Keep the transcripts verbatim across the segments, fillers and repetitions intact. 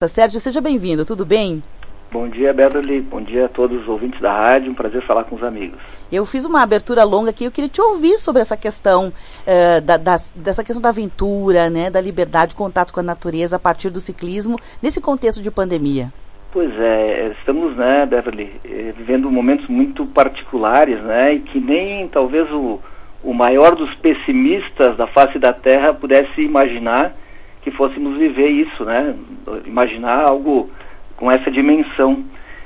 Sérgio, seja bem-vindo, tudo bem? Bom dia, Beverly, bom dia a todos os ouvintes da rádio, um prazer falar com os amigos. Eu fiz uma abertura longa aqui, eu queria te ouvir sobre essa questão, uh, da, da, dessa questão da aventura, né, da liberdade, contato com a natureza a partir do ciclismo, nesse contexto de pandemia. Pois é, estamos, né, Beverly, vivendo momentos muito particulares, né, e que nem talvez o, o maior dos pessimistas da face da Terra pudesse imaginar que fôssemos viver isso, né, imaginar algo com essa dimensão.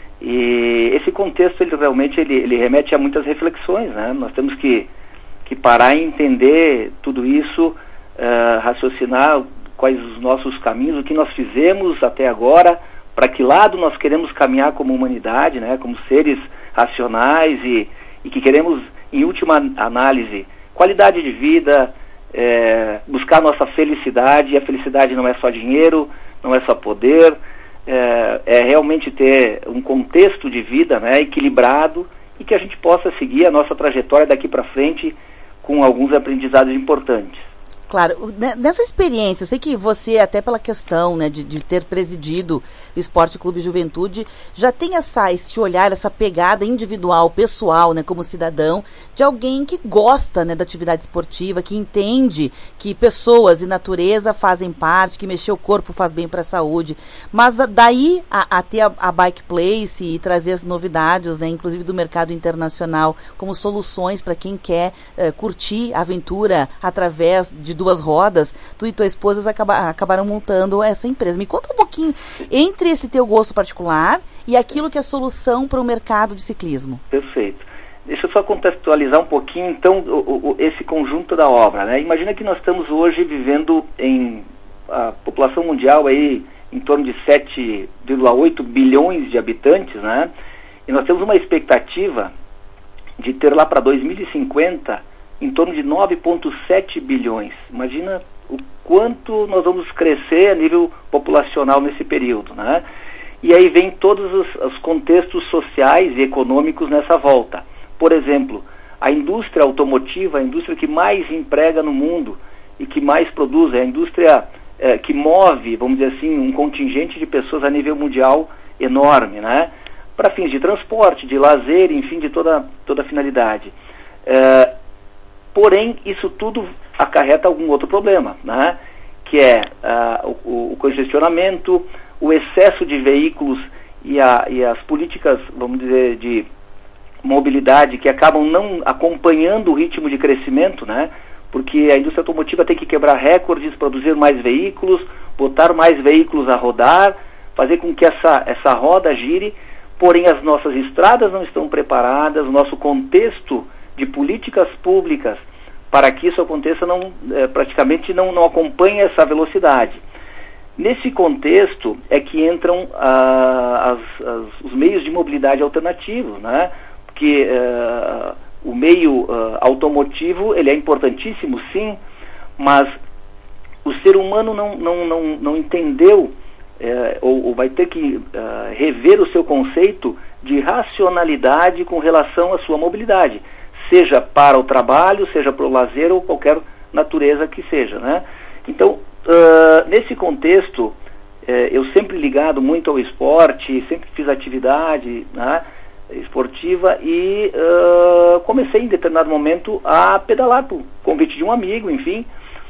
E esse contexto, ele realmente ele, ele remete a muitas reflexões, né? Nós temos que, que parar e entender tudo isso, uh, raciocinar quais os nossos caminhos, o que nós fizemos até agora, para que lado nós queremos caminhar como humanidade, né? Como seres racionais e, e que queremos, em última análise, qualidade de vida, é, buscar nossa felicidade. E a felicidade não é só dinheiro, não é só poder, é, é realmente ter um contexto de vida, né, equilibrado, e que a gente possa seguir a nossa trajetória daqui para frente com alguns aprendizados importantes. Claro, nessa experiência, eu sei que você, até pela questão, né, de, de ter presidido o Esporte Clube Juventude, já tem essa, esse olhar, essa pegada individual, pessoal, né, como cidadão, de alguém que gosta, né, da atividade esportiva, que entende que pessoas e natureza fazem parte, que mexer o corpo faz bem para a saúde. Mas daí a, a ter a, a Bike Place e trazer as novidades, né, inclusive do mercado internacional, como soluções para quem quer uh, curtir a aventura através de duas rodas, tu e tua esposa acaba, acabaram montando essa empresa. Me conta um pouquinho entre esse teu gosto particular e aquilo que é solução para o mercado de ciclismo. Perfeito. Deixa eu só contextualizar um pouquinho, então, o, o, esse conjunto da obra, né? Imagina que nós estamos hoje vivendo em a população mundial aí em torno de sete vírgula oito bilhões de habitantes, né? E nós temos uma expectativa de ter lá para dois mil e cinquenta em torno de nove vírgula sete bilhões. Imagina o quanto nós vamos crescer a nível populacional nesse período, né? E aí vem todos os, os contextos sociais e econômicos nessa volta. Por exemplo, a indústria automotiva, a indústria que mais emprega no mundo e que mais produz, é a indústria é, que move, vamos dizer assim, um contingente de pessoas a nível mundial enorme, né? Para fins de transporte, de lazer, enfim, de toda, toda a finalidade. É, Porém, isso tudo acarreta algum outro problema, né? Que é uh, o, o congestionamento, o excesso de veículos e, a, e as políticas, vamos dizer, de mobilidade que acabam não acompanhando o ritmo de crescimento, né? Porque a indústria automotiva tem que quebrar recordes, produzir mais veículos, botar mais veículos a rodar, fazer com que essa, essa roda gire, porém as nossas estradas não estão preparadas, o nosso contexto de políticas públicas para que isso aconteça não, é, praticamente não, não acompanha essa velocidade. Nesse contexto é que entram ah, as, as, os meios de mobilidade alternativos, né? Porque ah, o meio ah, automotivo ele é importantíssimo, sim, mas o ser humano não, não, não, não entendeu é, ou, ou vai ter que ah, rever o seu conceito de racionalidade com relação à sua mobilidade, seja para o trabalho, seja para o lazer ou qualquer natureza que seja, né? Então, uh, nesse contexto, uh, eu sempre ligado muito ao esporte, sempre fiz atividade, né, esportiva e uh, comecei em determinado momento a pedalar por convite de um amigo, enfim,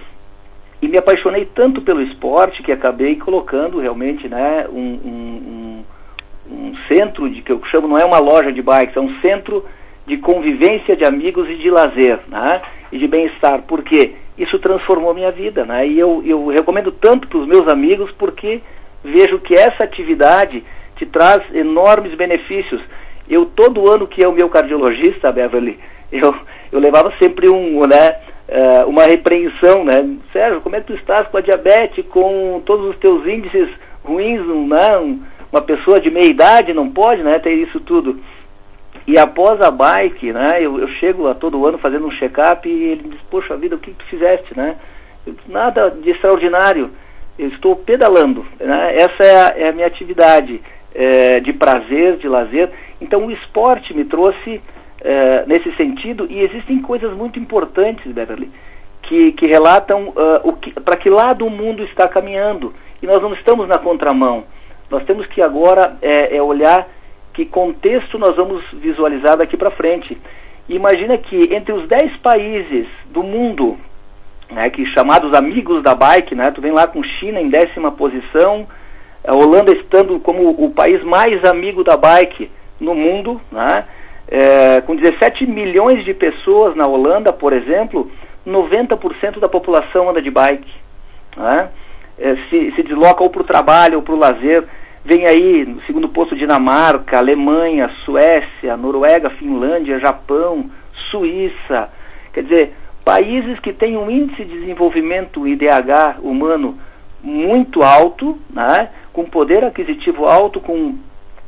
e me apaixonei tanto pelo esporte que acabei colocando realmente, né, um, um, um, um centro de que eu chamo, não é uma loja de bikes, é um centro de convivência de amigos e de lazer, né? E de bem-estar, porque isso transformou minha vida, né? E eu, eu recomendo tanto para os meus amigos porque vejo que essa atividade te traz enormes benefícios. Eu, todo ano que é o meu cardiologista, Beverly, eu, eu levava sempre um, né, uh, uma repreensão, né? Sérgio, como é que tu estás com a diabetes, com todos os teus índices ruins, né? Um, uma pessoa de meia idade não pode, né, ter isso tudo. E após a bike, né, eu, eu chego a todo ano fazendo um check-up e ele diz, poxa vida, o que, que tu fizeste, né? Eu disse, nada de extraordinário, eu estou pedalando, né? Essa é a, é a minha atividade é, de prazer, de lazer. Então o esporte me trouxe é, nesse sentido, e existem coisas muito importantes, Beverly, que, que relatam uh, o que, para que lado o mundo está caminhando. E nós não estamos na contramão. Nós temos que agora é, é olhar que contexto nós vamos visualizar daqui para frente. E imagina que entre os dez países do mundo, né, que chamados amigos da bike, né, tu vem lá com China em décima posição, a Holanda estando como o país mais amigo da bike no mundo, né, é, com dezessete milhões de pessoas na Holanda, por exemplo, noventa por cento da população anda de bike, né, é, se, se desloca ou para o trabalho ou para o lazer. Vem aí, no segundo posto, Dinamarca, Alemanha, Suécia, Noruega, Finlândia, Japão, Suíça. Quer dizer, países que têm um índice de desenvolvimento I D H humano muito alto, né, com poder aquisitivo alto, com uh,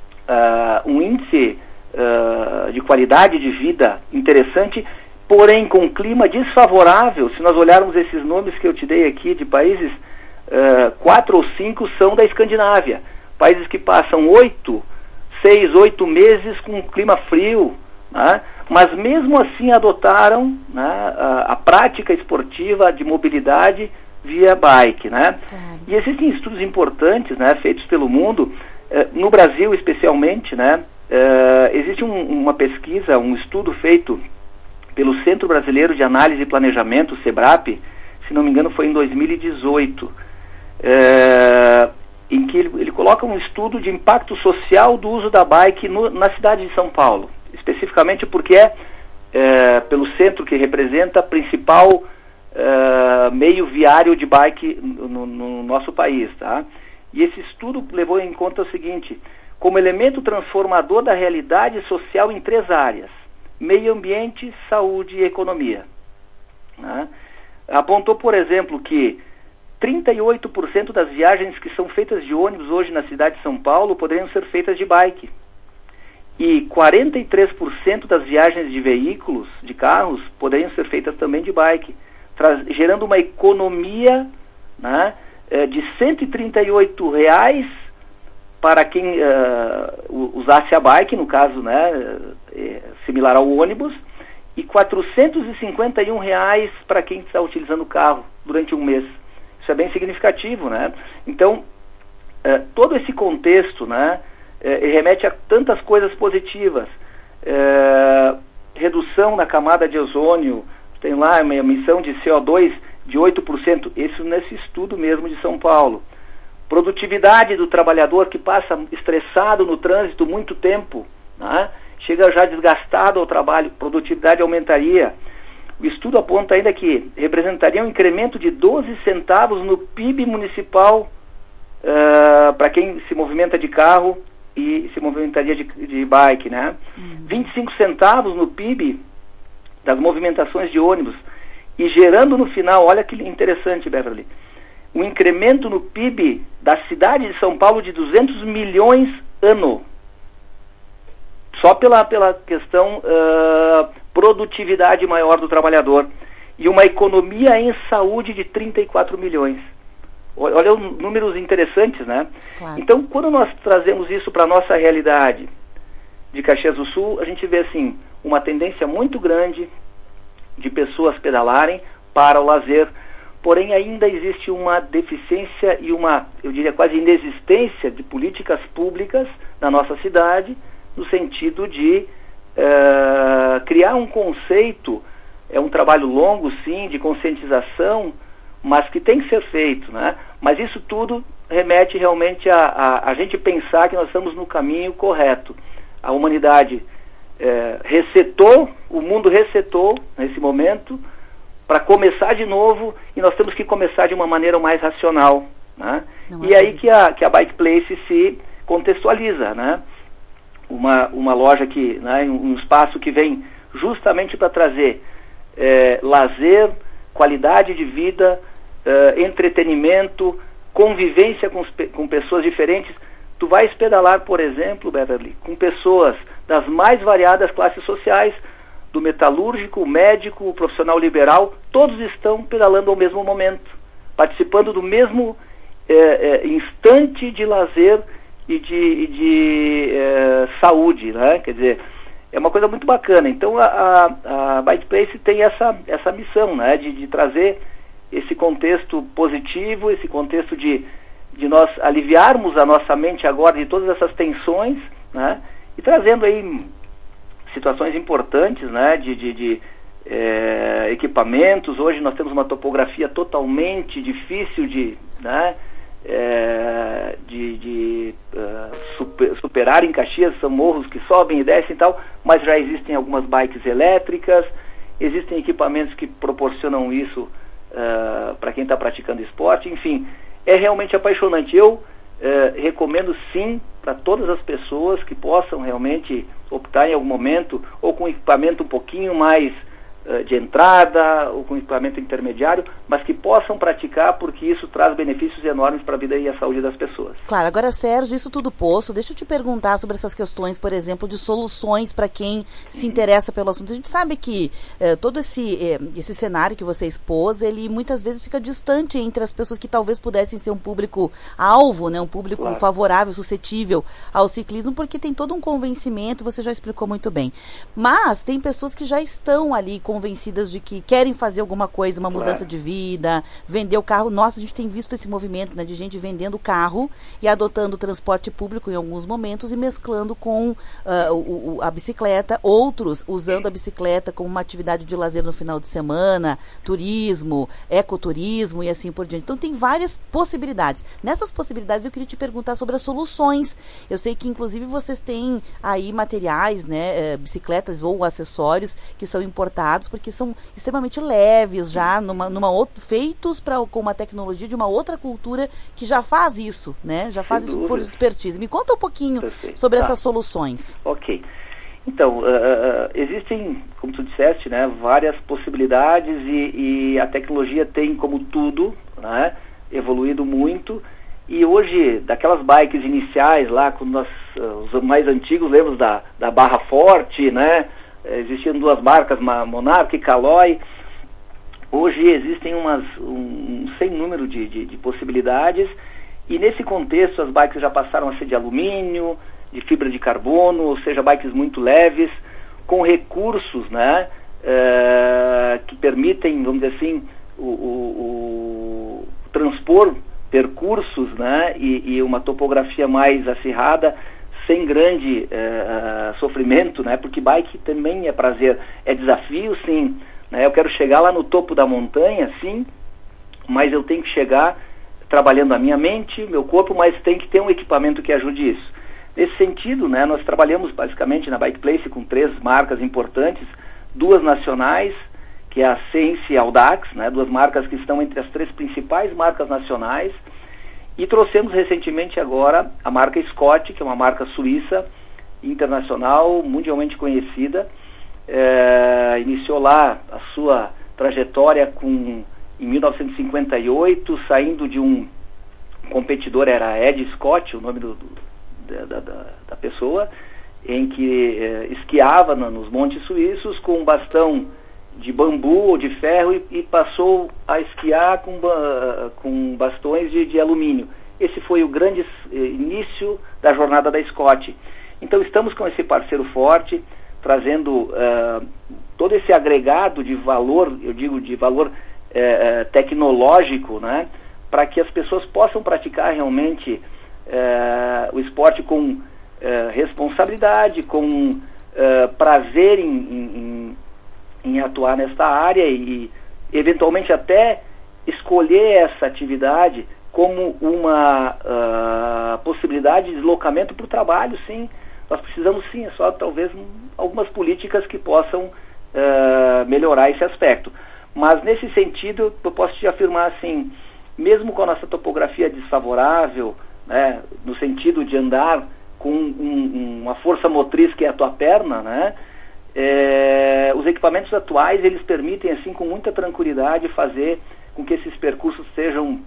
um índice uh, de qualidade de vida interessante, porém com um clima desfavorável. Se nós olharmos esses nomes que eu te dei aqui de países, uh, quatro ou cinco são da Escandinávia. Países que passam oito, seis, oito meses com um clima frio, né? Mas mesmo assim adotaram, né, a, a prática esportiva de mobilidade via bike, né? Claro. E existem estudos importantes, né, feitos pelo mundo, eh, no Brasil especialmente, né? Eh, existe um, uma pesquisa, um estudo feito pelo Centro Brasileiro de Análise e Planejamento, o SEBRAP, se não me engano foi em dois mil e dezoito, eh, em que ele, ele coloca um estudo de impacto social do uso da bike no, na cidade de São Paulo, especificamente porque é, é pelo centro que representa principal é, meio viário de bike no, no nosso país, tá? E esse estudo levou em conta o seguinte: como elemento transformador da realidade social em três áreas: meio ambiente, saúde e economia, né? Apontou, por exemplo, que trinta e oito por cento das viagens que são feitas de ônibus hoje na cidade de São Paulo poderiam ser feitas de bike. E quarenta e três por cento das viagens de veículos, de carros, poderiam ser feitas também de bike, gerando uma economia, né, de cento e trinta e oito reais para quem uh, usasse a bike, no caso, né, é, similar ao ônibus, e quatrocentos e cinquenta e um reais para quem está utilizando o carro durante um mês. Isso é bem significativo, né? Então, eh, todo esse contexto, né, eh, remete a tantas coisas positivas. Eh, redução na camada de ozônio, tem lá uma emissão de C O dois de oito por cento, isso nesse estudo mesmo de São Paulo. Produtividade do trabalhador que passa estressado no trânsito muito tempo, né, chega já desgastado ao trabalho, produtividade aumentaria. O estudo aponta ainda que representaria um incremento de doze centavos no P I B municipal uh, para quem se movimenta de carro e se movimentaria de, de bike, né? Uhum. vinte e cinco centavos no P I B das movimentações de ônibus e gerando no final, olha que interessante, Beverly, um incremento no P I B da cidade de São Paulo de duzentos milhões ano. Só pela, pela questão uh, produtividade maior do trabalhador. E uma economia em saúde de trinta e quatro milhões. Olha números interessantes, né? Claro. Então, quando nós trazemos isso para a nossa realidade de Caxias do Sul, a gente vê, assim, uma tendência muito grande de pessoas pedalarem para o lazer. Porém, ainda existe uma deficiência e uma, eu diria, quase inexistência de políticas públicas na nossa cidade, no sentido de uh, criar um conceito, é um trabalho longo, sim, de conscientização, mas que tem que ser feito, né? Mas isso tudo remete realmente a, a, a gente pensar que nós estamos no caminho correto. A humanidade uh, resetou, o mundo resetou nesse momento, para começar de novo, e nós temos que começar de uma maneira mais racional, né? E é aí que a, que a Bike Place se contextualiza, né? Uma, uma loja que, né, um espaço que vem justamente para trazer é, lazer, qualidade de vida, é, entretenimento, convivência com, com pessoas diferentes. Tu vais pedalar, por exemplo, Beverly, com pessoas das mais variadas classes sociais, do metalúrgico, o médico, o profissional liberal, todos estão pedalando ao mesmo momento, participando do mesmo é, é, instante de lazer e de, de é, saúde, né? Quer dizer, é uma coisa muito bacana. Então a, a, a Bike Place tem essa, essa missão, né? De, de trazer esse contexto positivo, esse contexto de, de nós aliviarmos a nossa mente agora de todas essas tensões, né, e trazendo aí situações importantes, né, de, de, de é, equipamentos. Hoje nós temos uma topografia totalmente difícil de, né, é, de, de uh, super, superar em Caxias. São morros que sobem e descem e tal, mas já existem algumas bikes elétricas, existem equipamentos que proporcionam isso uh, para quem está praticando esporte. Enfim, é realmente apaixonante. Eu uh, recomendo sim para todas as pessoas que possam realmente optar em algum momento, ou com equipamento um pouquinho mais uh, de entrada, ou com equipamento intermediário, mas que possam praticar, porque isso traz benefícios enormes para a vida e a saúde das pessoas. Claro. Agora, Sérgio, isso tudo posto, deixa eu te perguntar sobre essas questões, por exemplo, de soluções para quem se interessa pelo assunto. A gente sabe que eh, todo esse, eh, esse cenário que você expôs, ele muitas vezes fica distante entre as pessoas que talvez pudessem ser um público-alvo, né, um público claro. favorável, suscetível ao ciclismo, porque tem todo um convencimento, você já explicou muito bem. Mas tem pessoas que já estão ali convencidas de que querem fazer alguma coisa, uma mudança claro. de vida, vender o carro. Nossa, a gente tem visto esse movimento, né, de gente vendendo o carro e adotando o transporte público em alguns momentos e mesclando com uh, o, o, a bicicleta, outros usando a bicicleta como uma atividade de lazer no final de semana, turismo, ecoturismo e assim por diante. Então tem várias possibilidades. Nessas possibilidades eu queria te perguntar sobre as soluções. Eu sei que inclusive vocês têm aí materiais, né, eh, bicicletas ou acessórios que são importados porque são extremamente leves já, numa, numa outra, feitos pra, com uma tecnologia de uma outra cultura que já faz isso, né? Já faz Sem isso dúvida. por expertise. Me conta um pouquinho Perfeito. sobre tá. essas soluções. Ok. Então, uh, uh, existem, como tu disseste, né, várias possibilidades e, e a tecnologia tem, como tudo, né, evoluído muito. E hoje, daquelas bikes iniciais lá, quando nós, uh, os mais antigos, lembram da, da Barra Forte, né? Existiam duas marcas, Monarch e Caloi. Hoje existem umas, um, um sem número de, de, de possibilidades, e nesse contexto as bikes já passaram a ser de alumínio, de fibra de carbono, ou seja, bikes muito leves, com recursos, né, é, que permitem, vamos dizer assim, o, o, o transpor percursos, né, e, e uma topografia mais acirrada, sem grande é, sofrimento, né, porque bike também é prazer, é desafio, sim. Eu quero chegar lá no topo da montanha, sim, mas eu tenho que chegar trabalhando a minha mente, meu corpo, mas tem que ter um equipamento que ajude isso. Nesse sentido, né, nós trabalhamos basicamente na Bike Place com três marcas importantes, duas nacionais, que é a Sense e a Audax, né, duas marcas que estão entre as três principais marcas nacionais, e trouxemos recentemente agora a marca Scott, que é uma marca suíça, internacional, mundialmente conhecida. É, iniciou lá a sua trajetória com, em mil novecentos e cinquenta e oito, saindo de um competidor, era Ed Scott, o nome do, do, da, da, da pessoa, em que é, esquiava na, nos montes suíços com um bastão de bambu ou de ferro e, e passou a esquiar com, com bastões de, de alumínio. Esse foi o grande início da jornada da Scott. Então estamos com esse parceiro forte, trazendo uh, todo esse agregado de valor, eu digo de valor uh, tecnológico, né, para que as pessoas possam praticar realmente uh, o esporte com uh, responsabilidade, com uh, prazer em, em, em atuar nesta área e, eventualmente, até escolher essa atividade como uma uh, possibilidade de deslocamento para o trabalho, sim. Nós precisamos, sim, é só talvez algumas políticas que possam uh, melhorar esse aspecto. Mas, nesse sentido, eu posso te afirmar assim, mesmo com a nossa topografia desfavorável, né, no sentido de andar com um, uma força motriz que é a tua perna, né, é, os equipamentos atuais, eles permitem, assim, com muita tranquilidade, fazer com que esses percursos sejam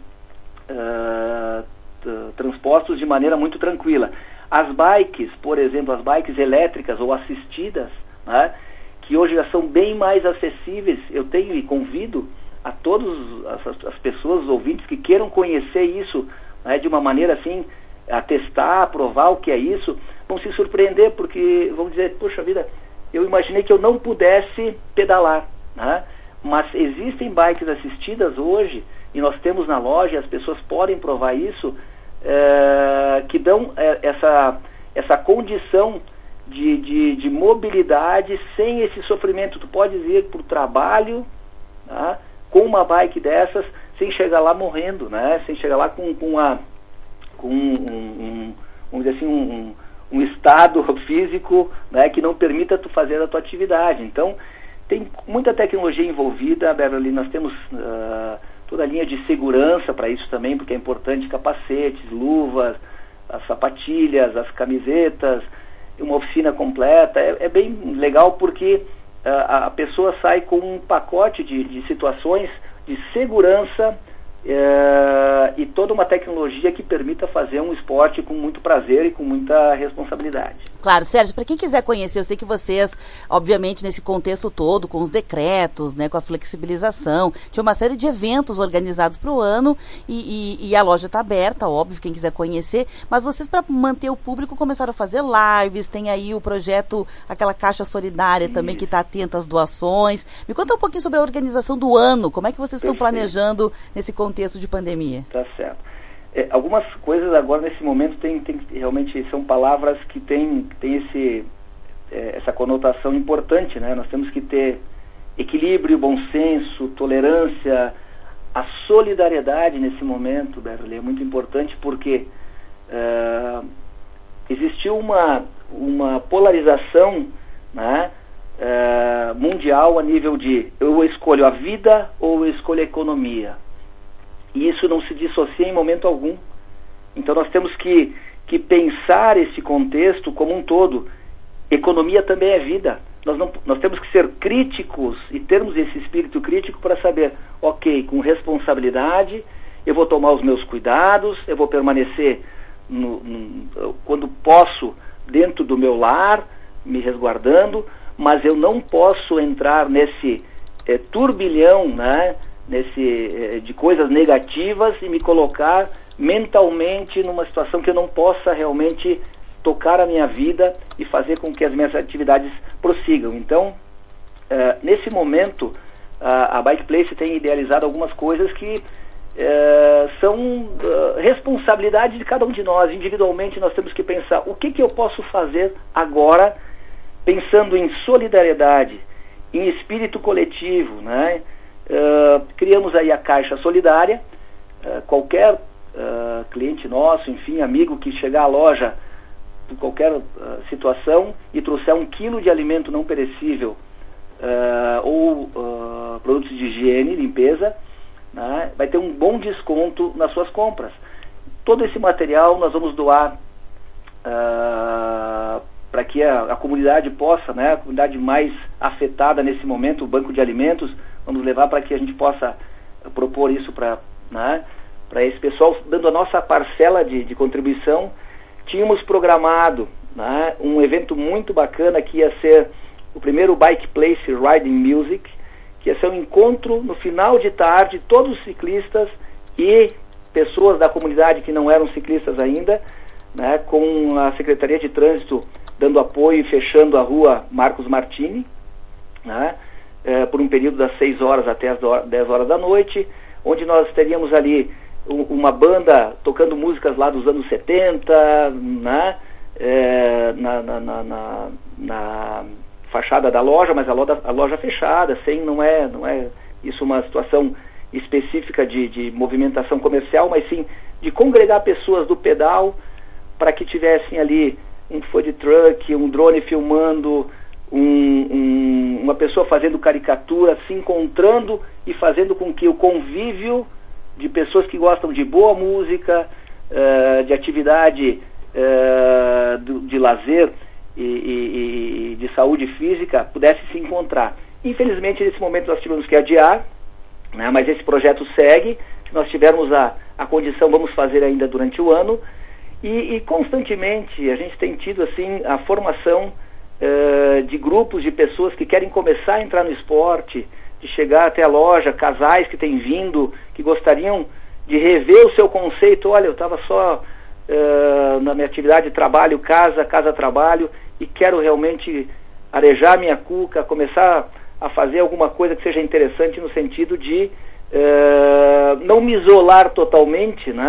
uh, transpostos de maneira muito tranquila. As bikes, por exemplo, as bikes elétricas ou assistidas, né, que hoje já são bem mais acessíveis, eu tenho e convido a todas as, as pessoas, os ouvintes que queiram conhecer isso, né, de uma maneira assim, a testar, a provar o que é isso, vão se surpreender, porque vão dizer, puxa vida, eu imaginei que eu não pudesse pedalar, né, mas existem bikes assistidas hoje, e nós temos na loja, as pessoas podem provar isso, é, que dão é, essa, essa condição de, de, de mobilidade sem esse sofrimento. Tu podes ir para o trabalho, tá, com uma bike dessas, sem chegar lá morrendo, né? Sem chegar lá com, com, a, com um, um, vamos dizer assim, um, um estado físico, né, que não permita tu fazer a tua atividade. Então, tem muita tecnologia envolvida, Beverly. Nós temos uh, toda a linha de segurança para isso também, porque é importante capacetes, luvas, as sapatilhas, as camisetas, uma oficina completa. É, é bem legal porque uh, a pessoa sai com um pacote de, de situações de segurança uh, e toda uma tecnologia que permita fazer um esporte com muito prazer e com muita responsabilidade. Claro, Sérgio, para quem quiser conhecer, eu sei que vocês, obviamente, nesse contexto todo, com os decretos, né, com a flexibilização, tinha uma série de eventos organizados para o ano e, e, e a loja está aberta, óbvio, quem quiser conhecer, mas vocês, para manter o público, começaram a fazer lives, tem aí o projeto, aquela Caixa Solidária também, que está atenta às doações. Me conta um pouquinho sobre a organização do ano, como é que vocês estão planejando nesse contexto de pandemia? Tá certo. É, algumas coisas agora nesse momento tem, tem, realmente são palavras que têm tem esse, é, essa conotação importante, né? Nós temos que ter equilíbrio, bom senso, tolerância, a solidariedade nesse momento, Beverly, é muito importante porque é, existiu uma, uma polarização, né, é, mundial a nível de eu escolho a vida ou eu escolho a economia. E isso não se dissocia em momento algum. Então nós temos que, que pensar esse contexto como um todo. Economia também é vida. Nós, não, nós temos que ser críticos e termos esse espírito crítico para saber, ok, com responsabilidade, eu vou tomar os meus cuidados, eu vou permanecer, no, no, quando posso, dentro do meu lar, me resguardando, mas eu não posso entrar nesse é, turbilhão, né, nesse, de coisas negativas e me colocar mentalmente numa situação que eu não possa realmente tocar a minha vida e fazer com que as minhas atividades prossigam. Então, uh, nesse momento, uh, a Bike Place tem idealizado algumas coisas que uh, são uh, responsabilidade de cada um de nós. Individualmente, nós temos que pensar o que, que eu posso fazer agora, pensando em solidariedade, em espírito coletivo, né? Uh, criamos aí a Caixa Solidária. Uh, qualquer uh, cliente nosso, enfim, amigo que chegar à loja por qualquer uh, situação e trouxer um quilo de alimento não perecível uh, ou uh, produtos de higiene, limpeza, né, vai ter um bom desconto nas suas compras. Todo esse material nós vamos doar uh, para que a, a comunidade possa, né, a comunidade mais afetada nesse momento, o banco de alimentos, vamos levar para que a gente possa propor isso para, né, para esse pessoal, dando a nossa parcela de, de contribuição. Tínhamos programado, né, um evento muito bacana que ia ser o primeiro Bike Place Riding Music, que ia ser um encontro no final de tarde, todos os ciclistas e pessoas da comunidade que não eram ciclistas ainda, né, com a Secretaria de Trânsito dando apoio e fechando a rua Marcos Martini, né, é, por um período das seis horas até as dez horas da noite, onde nós teríamos ali um, uma banda tocando músicas lá dos anos setenta, né, é, na, na, na, na, na fachada da loja, mas a loja, a loja fechada, sem, não é, não é isso uma situação específica de, de movimentação comercial, mas sim de congregar pessoas do pedal para que tivessem ali um food truck, um drone filmando, um, um, uma pessoa fazendo caricatura, se encontrando e fazendo com que o convívio de pessoas que gostam de boa música, uh, de atividade uh, do, de lazer e, e, e de saúde física pudesse se encontrar. Infelizmente, nesse momento nós tivemos que adiar, né, mas esse projeto segue. Se nós tivermos a, a condição, vamos fazer ainda durante o ano. E, e constantemente a gente tem tido assim a formação uh, de grupos de pessoas que querem começar a entrar no esporte, de chegar até a loja, casais que têm vindo, que gostariam de rever o seu conceito. Olha, eu estava só uh, na minha atividade de trabalho, casa, casa, trabalho, e quero realmente arejar minha cuca, começar a fazer alguma coisa que seja interessante no sentido de uh, não me isolar totalmente, né?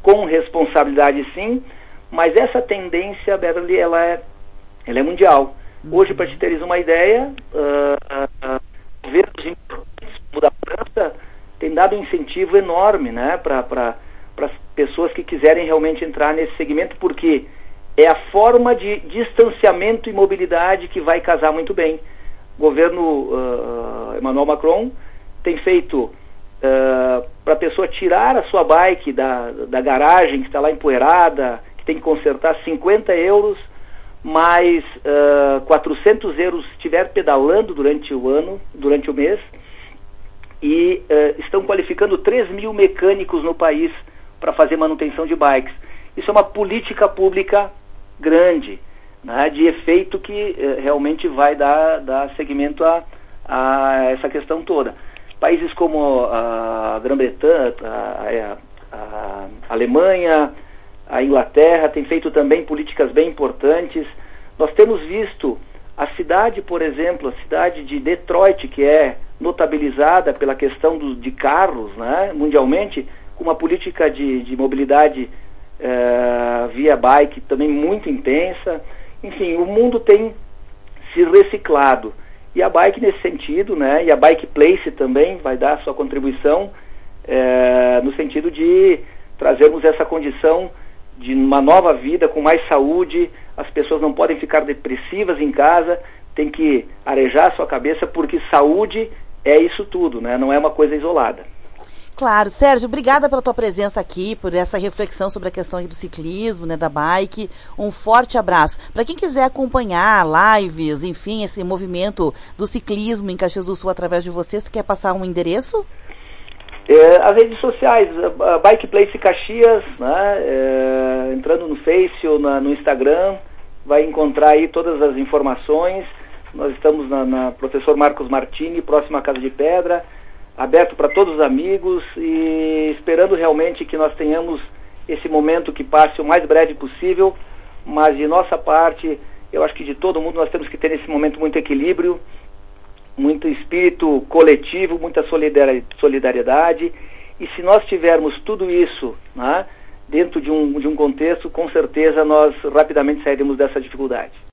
com responsabilidade sim, mas essa tendência, Beverly, ela é, ela é mundial. Uhum. Hoje, para te teres uma ideia, uh, uh, governos importantes como da França tem dado um incentivo enorme, né, para para as pessoas que quiserem realmente entrar nesse segmento, porque é a forma de distanciamento e mobilidade que vai casar muito bem. O governo uh, Emmanuel Macron tem feito uh, para a pessoa tirar a sua bike da, da garagem que está lá empoeirada, que tem que consertar cinquenta euros, mais uh, quatrocentos euros se estiver pedalando durante o ano, durante o mês, e uh, estão qualificando três mil mecânicos no país para fazer manutenção de bikes. Isso é uma política pública grande, né, de efeito que uh, realmente vai dar, dar seguimento a, a essa questão toda. Países como a Grã-Bretanha, a, a, a Alemanha, a Inglaterra têm feito também políticas bem importantes. Nós temos visto a cidade, por exemplo, a cidade de Detroit, que é notabilizada pela questão do, de carros, né, mundialmente, com uma política de, de mobilidade uh, via bike também muito intensa. Enfim, o mundo tem se reciclado. E a bike nesse sentido, né, e a Bike Place também vai dar sua contribuição uh, no sentido de trazermos essa condição de uma nova vida com mais saúde. As pessoas não podem ficar depressivas em casa, tem que arejar a sua cabeça, porque saúde é isso tudo, né? Não é uma coisa isolada. Claro. Sérgio, obrigada pela tua presença aqui, por essa reflexão sobre a questão aí do ciclismo, né, da bike. Um forte abraço. Para quem quiser acompanhar lives, enfim, esse movimento do ciclismo em Caxias do Sul através de você, você quer passar um endereço? É, as redes sociais, a Bike Place Caxias, né, é, entrando no Face ou na, no Instagram, vai encontrar aí todas as informações. Nós estamos na, na Professor Marcos Martini, próximo à Casa de Pedra, aberto para todos os amigos, e esperando realmente que nós tenhamos esse momento que passe o mais breve possível, mas de nossa parte, eu acho que de todo mundo nós temos que ter nesse momento muito equilíbrio, muito espírito coletivo, muita solidariedade, e se nós tivermos tudo isso, né, dentro de um, de um contexto, com certeza nós rapidamente sairemos dessa dificuldade.